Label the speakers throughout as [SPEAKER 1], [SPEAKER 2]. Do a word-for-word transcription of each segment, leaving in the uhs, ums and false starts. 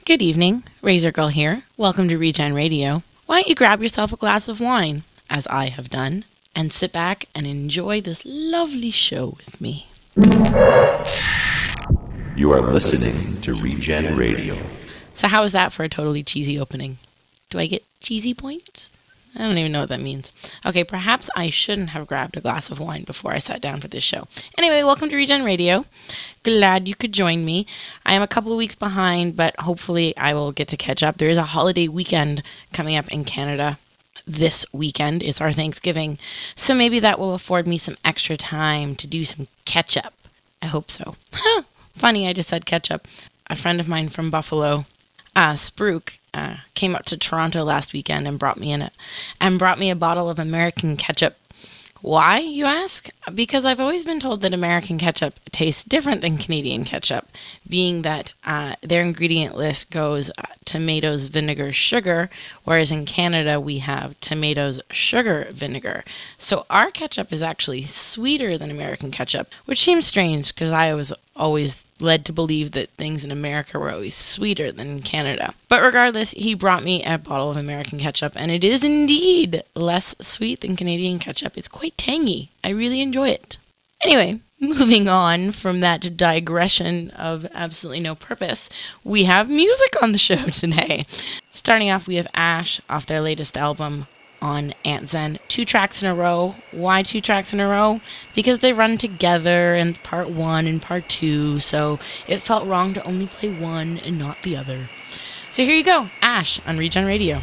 [SPEAKER 1] Good evening, Razor Girl here. Welcome to Regen Radio. Why don't you grab yourself a glass of wine, as I have done, and sit back and enjoy this lovely show with me.
[SPEAKER 2] You are listening to Regen Radio.
[SPEAKER 1] So how was that for a totally cheesy opening? Do I get cheesy points? I don't even know what that means. Okay, perhaps I shouldn't have grabbed a glass of wine before I sat down for this show. Anyway, welcome to Regen Radio. Glad you could join me. I am a couple of weeks behind, but hopefully I will get to catch up. There is a holiday weekend coming up in Canada this weekend. It's our Thanksgiving, so maybe that will afford me some extra time to do some catch-up. I hope so. Huh, funny, I just said catch-up. A friend of mine from Buffalo, uh, Spruik, Uh, came up to Toronto last weekend and brought me in a, and brought me a bottle of American ketchup. Why, you ask? Because I've always been told that American ketchup tastes different than Canadian ketchup, being that uh, their ingredient list goes uh, tomatoes, vinegar, sugar, whereas in Canada we have tomatoes, sugar, vinegar. So our ketchup is actually sweeter than American ketchup, which seems strange because I was always led to believe that things in America were always sweeter than in Canada. But regardless, he brought me a bottle of American ketchup, and it is indeed less sweet than Canadian ketchup. It's quite tangy. I really enjoy it. Anyway, moving on from that digression of absolutely no purpose, we have music on the show today. Starting off, we have Ash off their latest album, On Antzen. Two tracks in a row. Why two tracks in a row? Because they run together in part one and part two, so it felt wrong to only play one and not the other. So here you go, Ash on Regen Radio.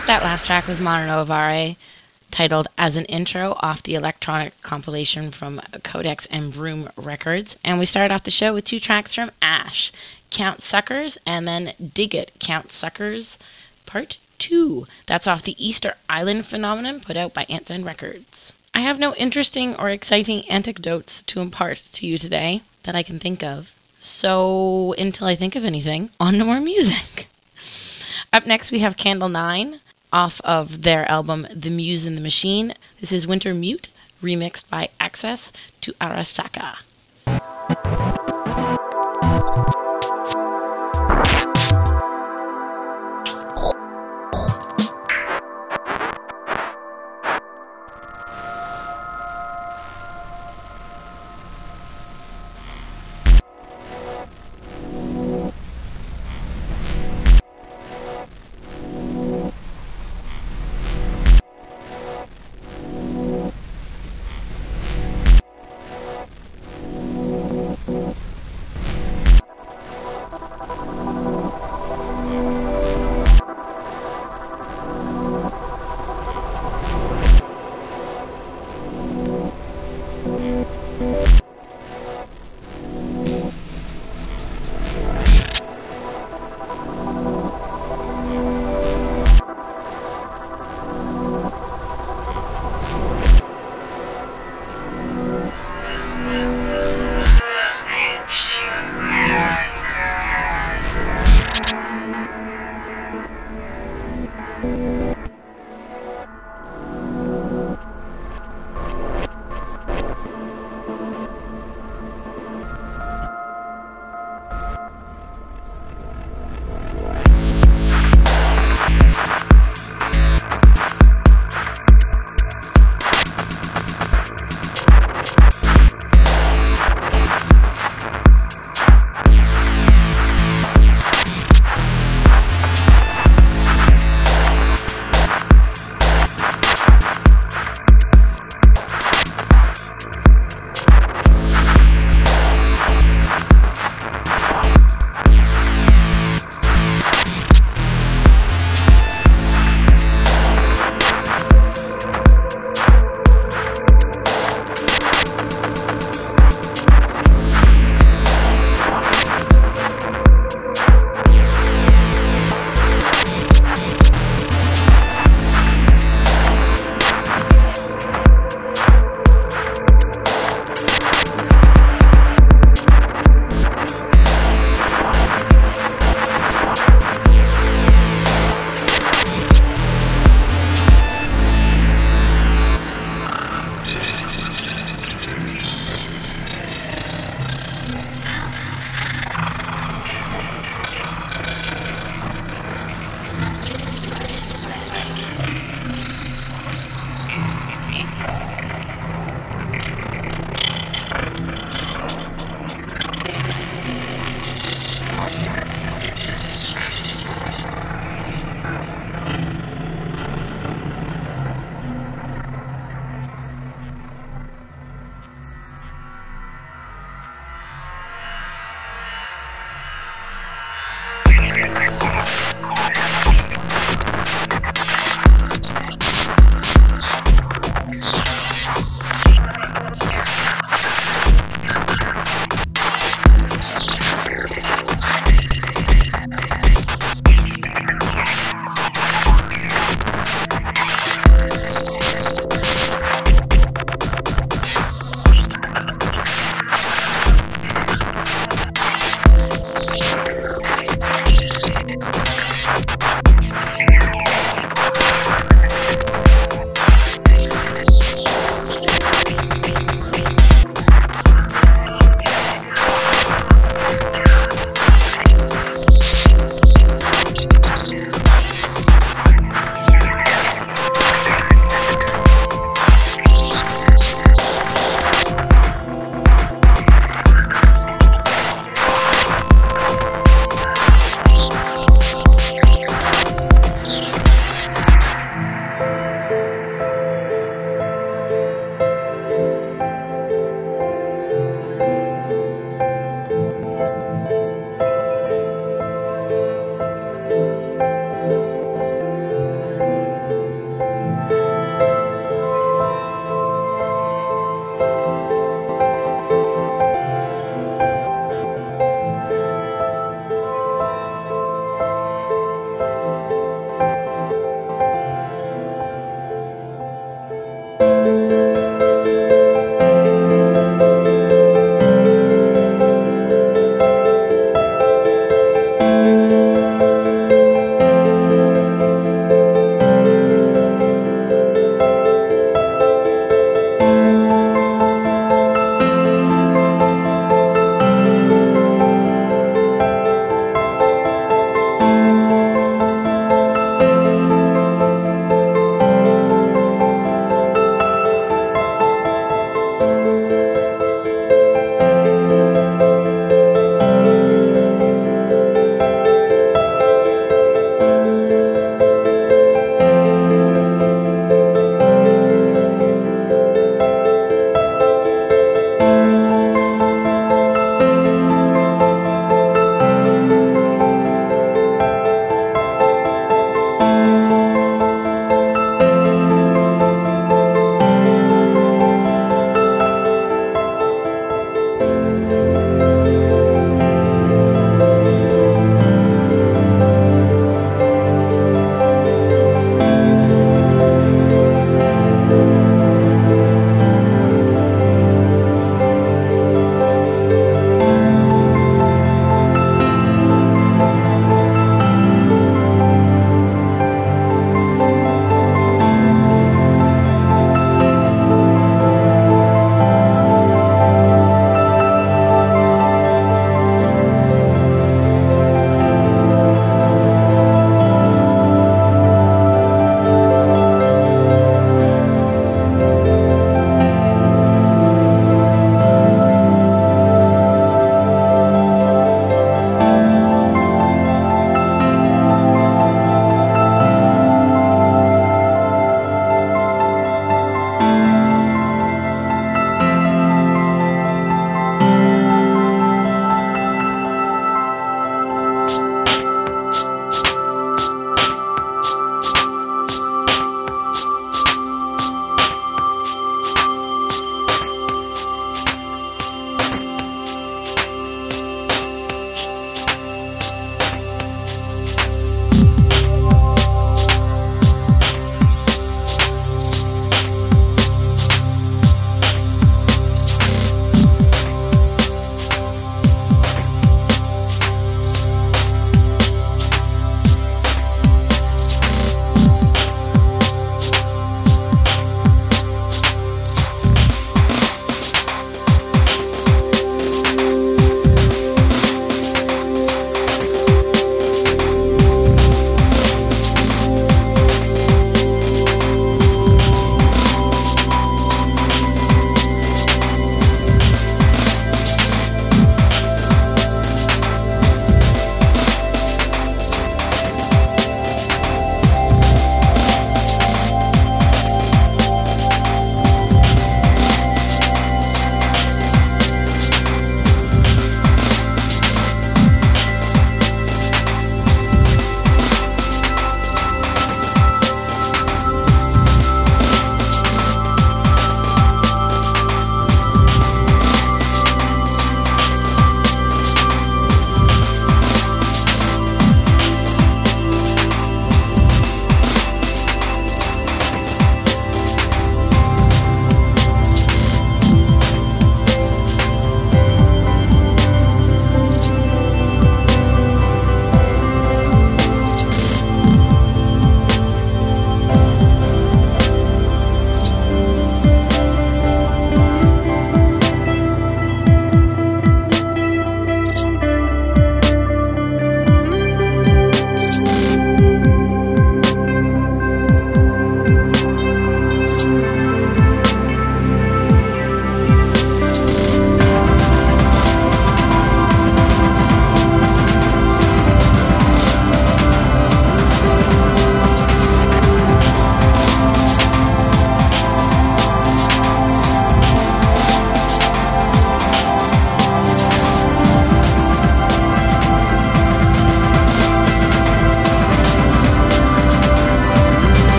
[SPEAKER 1] That last track was Mano Novare, titled As an Intro, off the electronic compilation from Codex and Broom Records. And we started off the show with two tracks from Ash, Count Suckers, and then Dig It, Count Suckers Part two. That's off the Easter Island Phenomenon, put out by Ants and Records. I have no interesting or exciting anecdotes to impart to you today that I can think of. So, until I think of anything, on to more music. Up next, we have Candle Nine, off of their album The Muse and the Machine. This is Winter Mute, remixed by Access to Arasaka.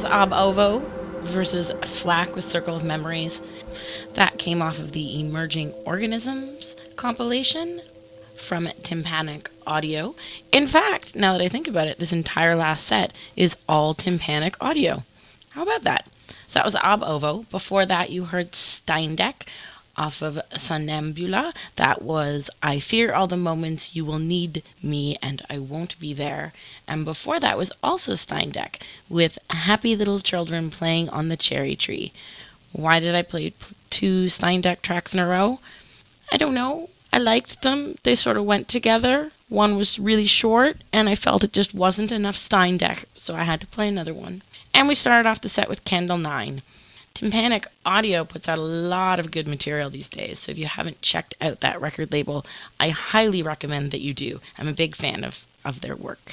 [SPEAKER 1] Ob Ovo versus Flack with Circle of Memories. That came off of the Emerging Organisms compilation from Tympanic Audio. In fact, now that I think about it, this entire last set is all Tympanic Audio. How about that? So that was Ob Ovo. Before that, you heard Steindeck off of Somnambula. That was I Fear All the Moments You Will Need Me and I Won't Be There. And before that was also Steindeck with Happy Little Children Playing on the Cherry Tree. Why did I play two Steindeck tracks in a row? I don't know. I liked them. They sort of went together. One was really short, and I felt it just wasn't enough Steindeck, so I had to play another one. And we started off the set with Candle Nine. Tympanic Audio puts out a lot of good material these days, so if you haven't checked out that record label, I highly recommend that you do. I'm a big fan of, of their work.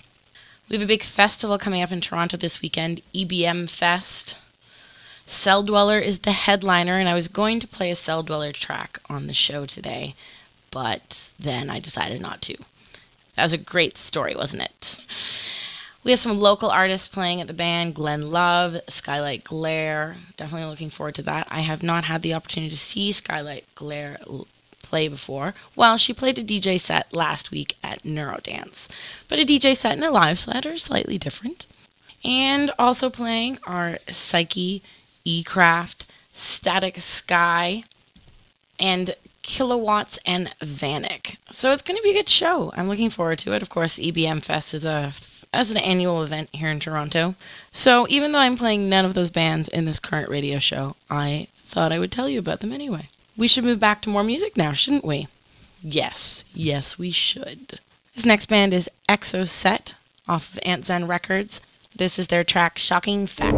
[SPEAKER 1] We have a big festival coming up in Toronto this weekend, E B M Fest. Cell Dweller is the headliner, and I was going to play a Cell Dweller track on the show today, but then I decided not to. That was a great story, wasn't it? We have some local artists playing at the band, Glenn Love, Skylight Glare. Definitely looking forward to that. I have not had the opportunity to see Skylight Glare play before. Well, she played a D J set last week at Neurodance, but a D J set and a live set are slightly different. And also playing are Psyche, E-Craft, Static Sky, and Kilowatts and Vanek. So it's going to be a good show. I'm looking forward to it. Of course, E B M Fest is a as an annual event here in Toronto. So even though I'm playing none of those bands in this current radio show, I thought I would tell you about them anyway. We should move back to more music now, shouldn't we? Yes, yes we should. This next band is Exoset off of Antzan Records. This is their track Shocking Fact.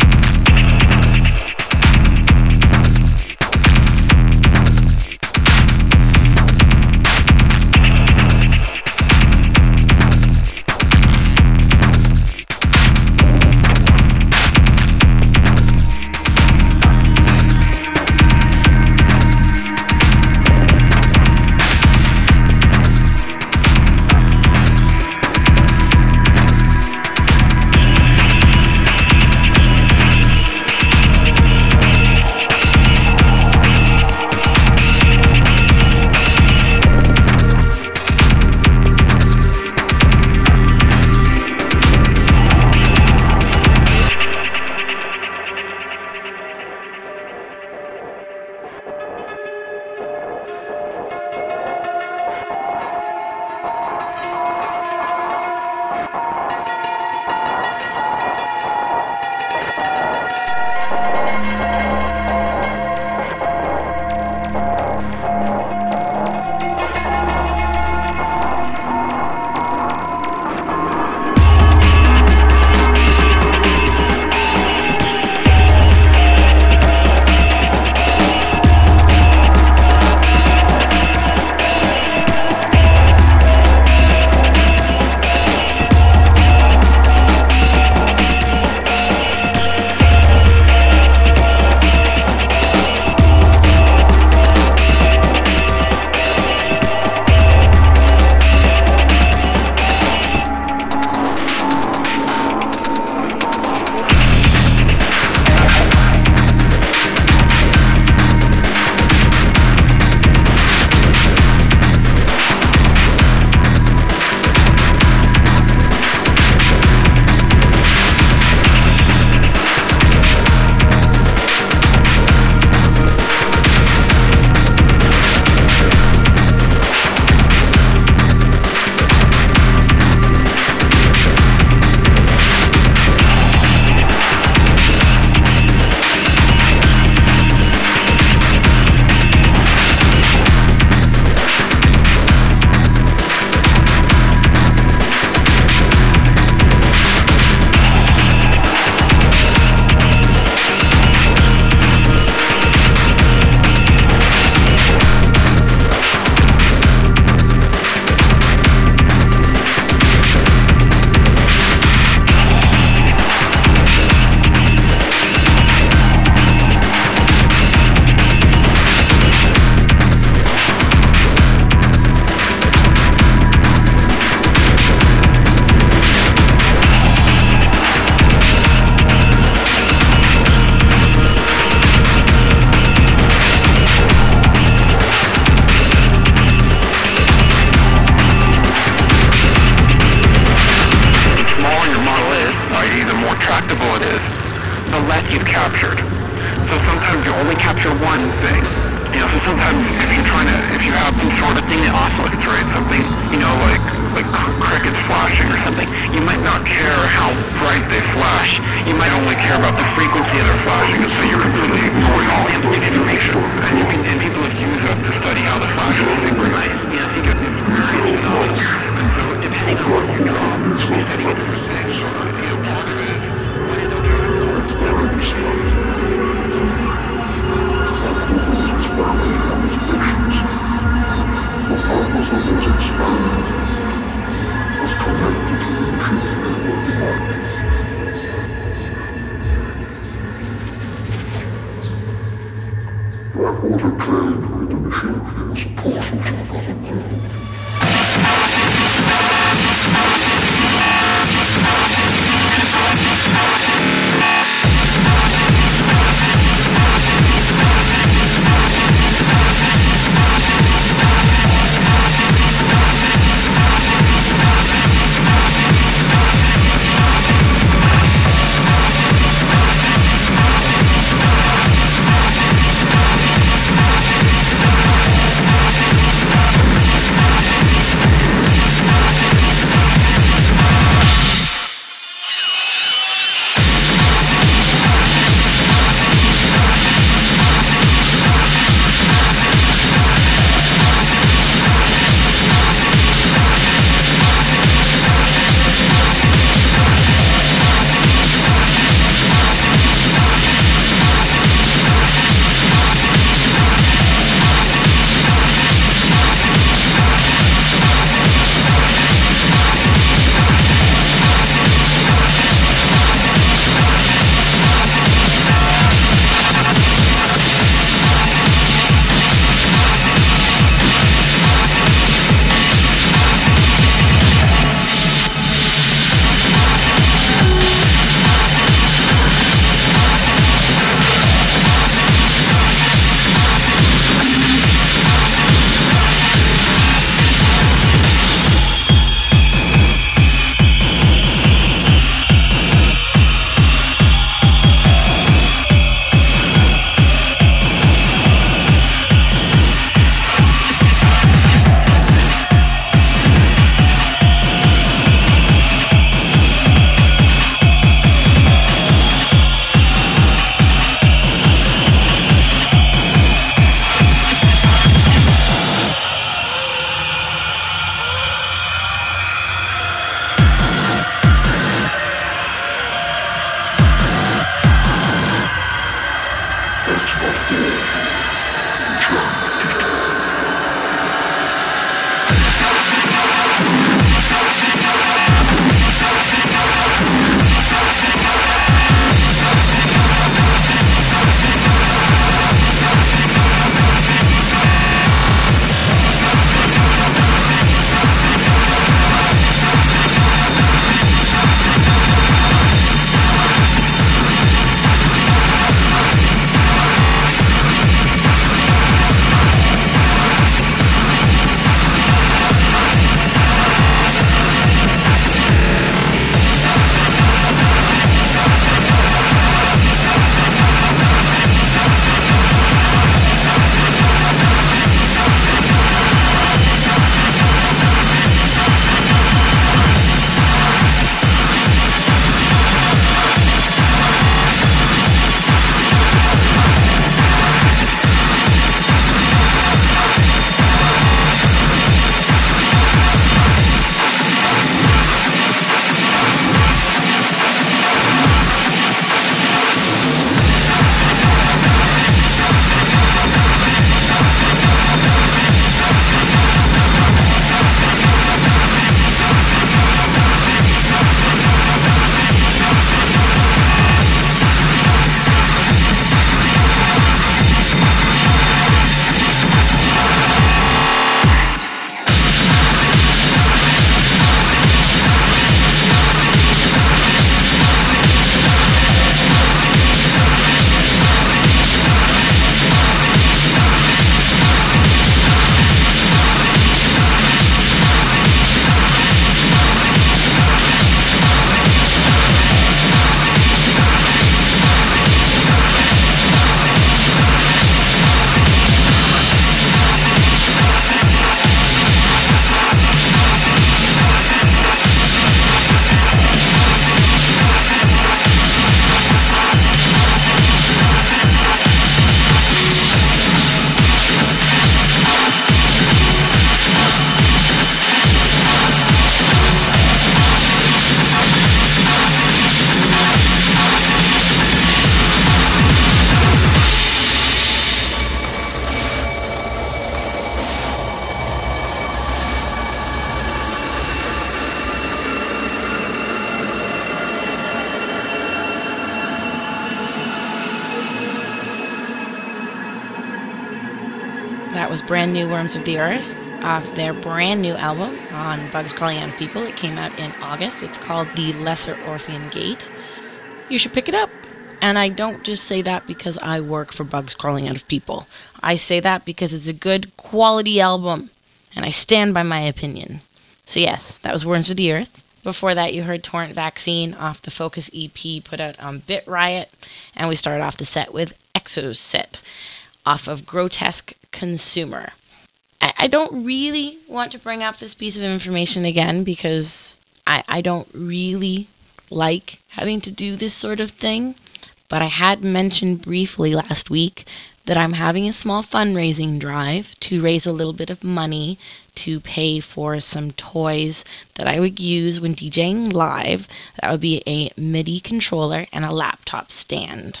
[SPEAKER 1] That was brand new Worms of the Earth off their brand new album on Bugs Crawling Out of People. It came out in August. It's called The Lesser Orphean Gate. You should pick it up. And I don't just say that because I work for Bugs Crawling Out of People. I say that because it's a good quality album, and I stand by my opinion. So yes, that was Worms of the Earth. Before that, you heard Torrent Vaccine off the Focus E P put out on Bit Riot, and we started off the set with Exoset off of Grotesque Consumer. I, I don't really want to bring up this piece of information again because I, I don't really like having to do this sort of thing, but I had mentioned briefly last week that I'm having a small fundraising drive to raise a little bit of money to pay for some toys that I would use when DJing live. That would be a MIDI controller and a laptop stand.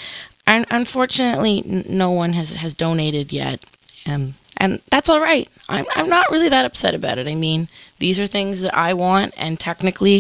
[SPEAKER 1] And unfortunately, n- no one has, has donated yet. Um, and that's all right. I'm, I'm not really that upset about it. I mean, these are things that I want, and technically,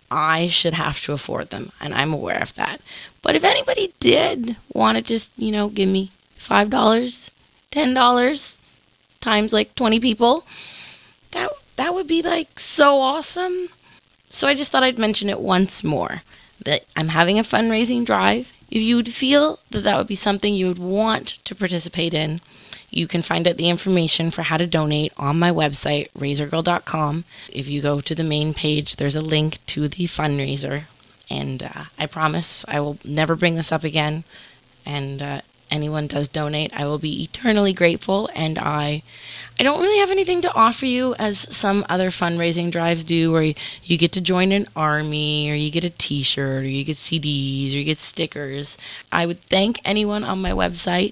[SPEAKER 1] I should have to afford them, and I'm aware of that. But if anybody did want to just, you know, give me five dollars, ten dollars, times like twenty people, that that would be like so awesome. So I just thought I'd mention it once more, that I'm having a fundraising drive. If you would feel that that would be something you would want to participate in, you can find out the information for how to donate on my website, razor girl dot com. If you go to the main page, there's a link to the fundraiser. And uh, I promise I will never bring this up again. And uh, anyone does donate, I will be eternally grateful. And I I don't really have anything to offer you as some other fundraising drives do, where you, you get to join an army, or you get a t-shirt, or you get C Ds, or you get stickers. I would thank anyone on my website.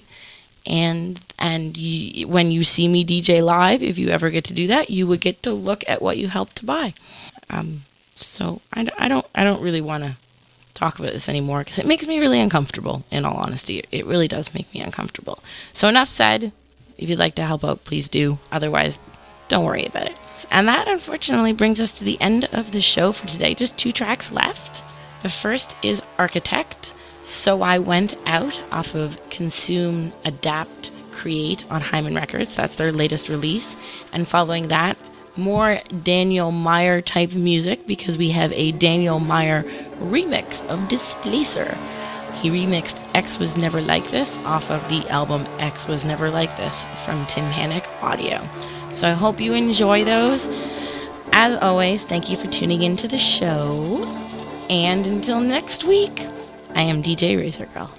[SPEAKER 1] And and you, when you see me D J live, if you ever get to do that, you would get to look at what you helped to buy. Um, so I, I don't I don't really want to talk about this anymore because it makes me really uncomfortable. In all honesty, it really does make me uncomfortable. So enough said. If you'd like to help out, please do. Otherwise, don't worry about it. And that unfortunately brings us to the end of the show for today. Just two tracks left. The first is Architect. So I Went Out off of Consume, Adapt, Create on Hyman Records. That's their latest release. And following that, more Daniel Meyer type music, because we have a Daniel Meyer remix of Displacer. He remixed X Was Never Like This off of the album X Was Never Like This from Tim Hannock Audio. So I hope you enjoy those. As always, thank you for tuning into the show. And until next week, I am D J Razor Girl.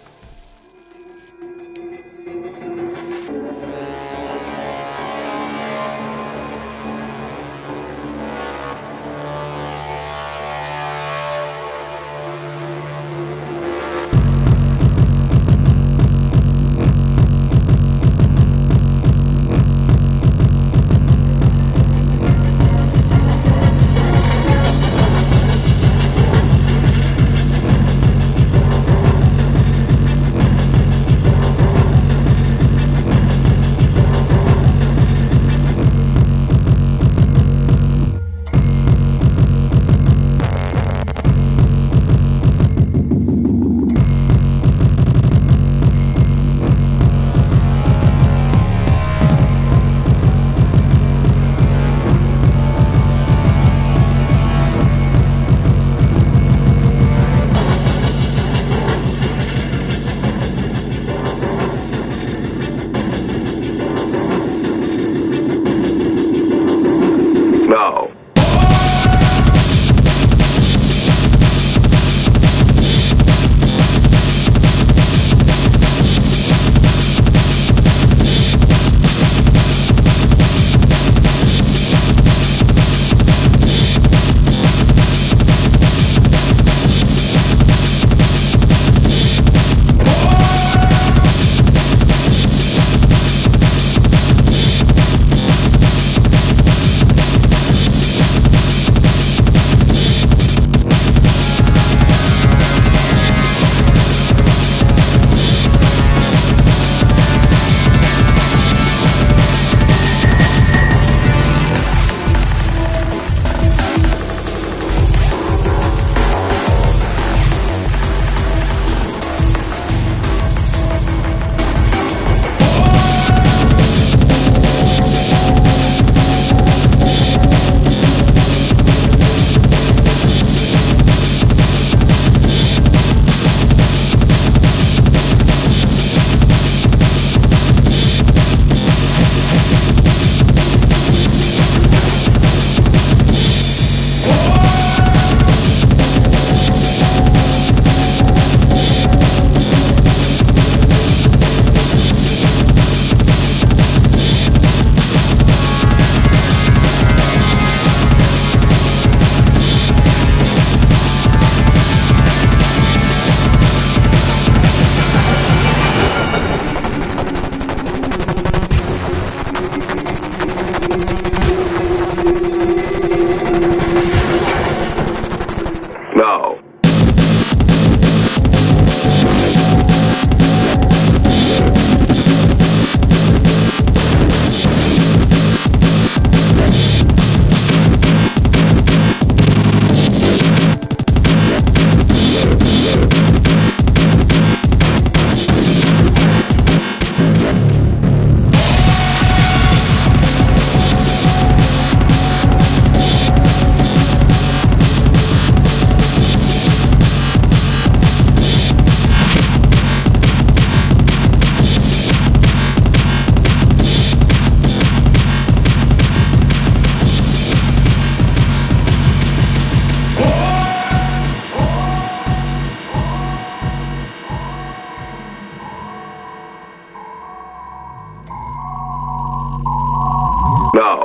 [SPEAKER 3] Now.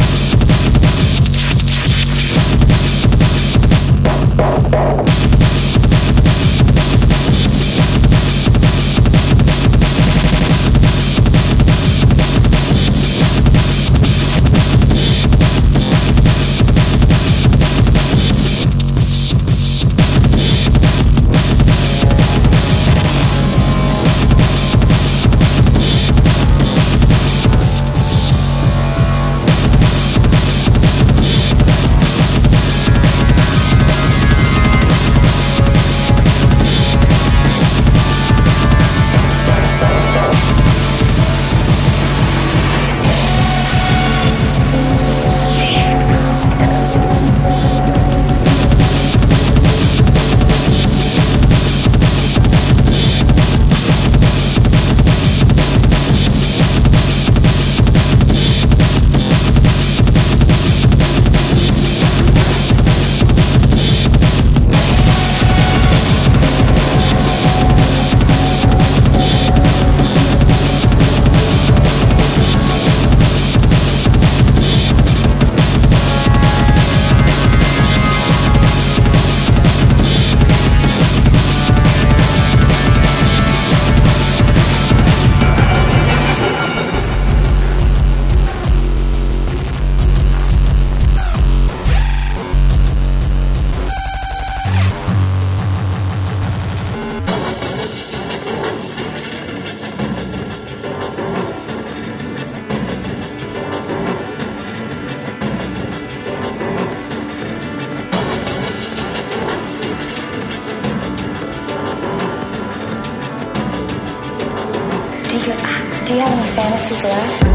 [SPEAKER 4] Do you, do you have any fantasies left?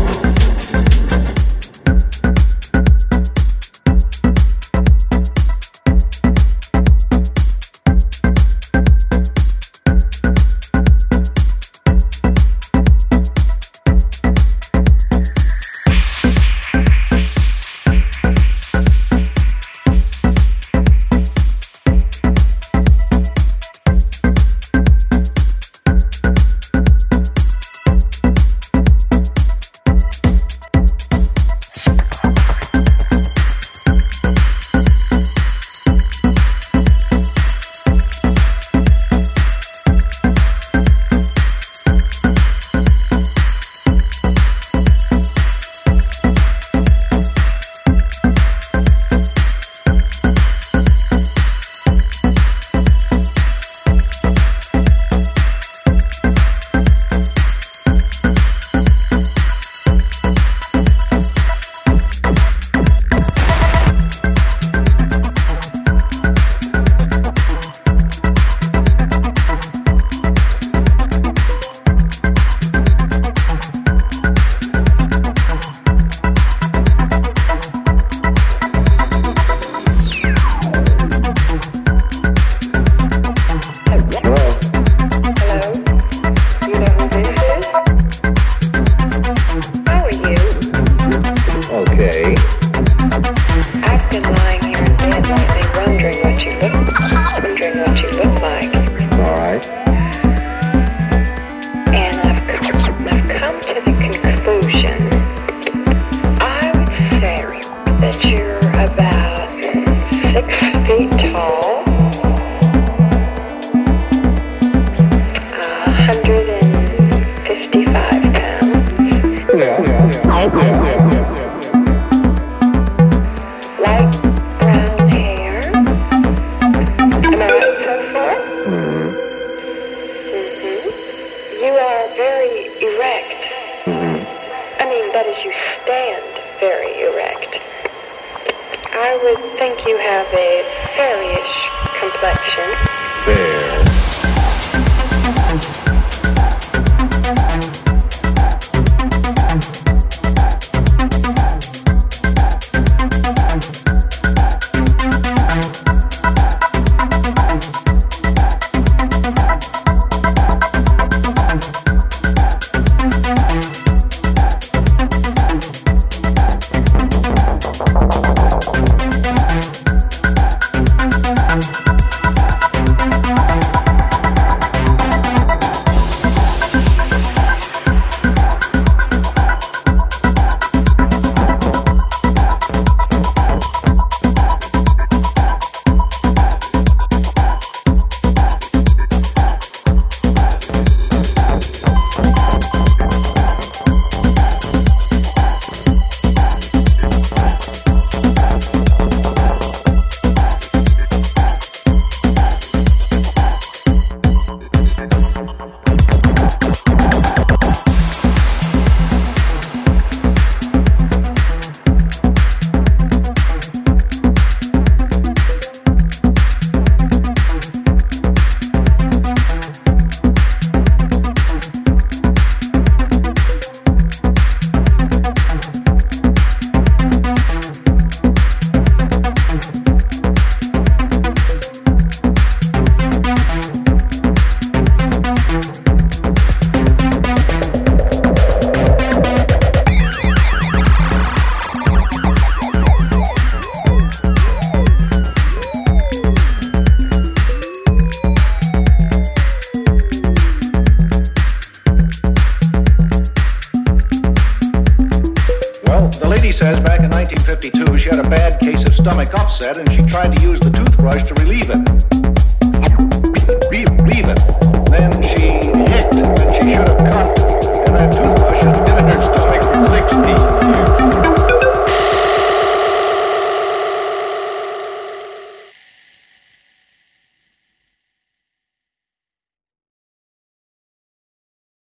[SPEAKER 3] lady says back in nineteen fifty-two she had a bad case of stomach upset and she tried to use the toothbrush to relieve it. Relieve it.